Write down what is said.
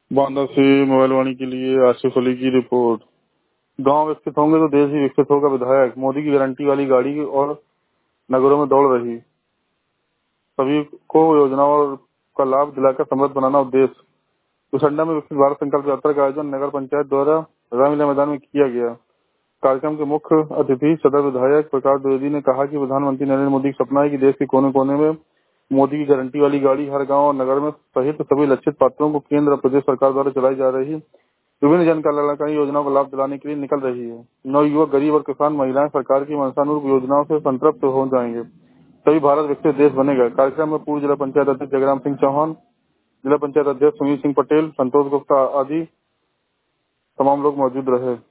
बांदा से मोबाइल वाणी के लिए आसिफ अली की रिपोर्ट। गांव विकसित होंगे तो देश भी विकसित होगा। विधायक मोदी की गारंटी वाली गाड़ी और नगरों में दौड़ रही, सभी को योजनाओं का लाभ दिलाकर समृद्ध बनाना उद्देश्य। कुसंडा में विकसित भारत संकल्प यात्रा का आयोजन नगर पंचायत द्वारा रामलीला मैदान में किया गया। कार्यक्रम के मुख्य अतिथि सदर विधायक प्रकाश द्विवेदी ने कहा कि प्रधानमंत्री नरेंद्र मोदी का सपना है कि देश के कोने कोने में मोदी की गारंटी वाली गाड़ी हर गांव और नगर में सहित सभी लक्षित पात्रों को केंद्र और प्रदेश सरकार द्वारा चलाई जा रही विभिन्न जन कल्याणकारी योजनाओं का लाभ दिलाने के लिए निकल रही है। नवयुवक, गरीब और किसान महिलाएं सरकार की मंशानुरूप योजनाओं से संतृप्त हो जाएंगे, तभी भारत विकसित देश बनेगा। कार्यक्रम में पूर्व जिला पंचायत अध्यक्ष जगराम सिंह चौहान, जिला पंचायत अध्यक्ष सुनील सिंह पटेल, संतोष गुप्ता आदि तमाम लोग मौजूद रहे।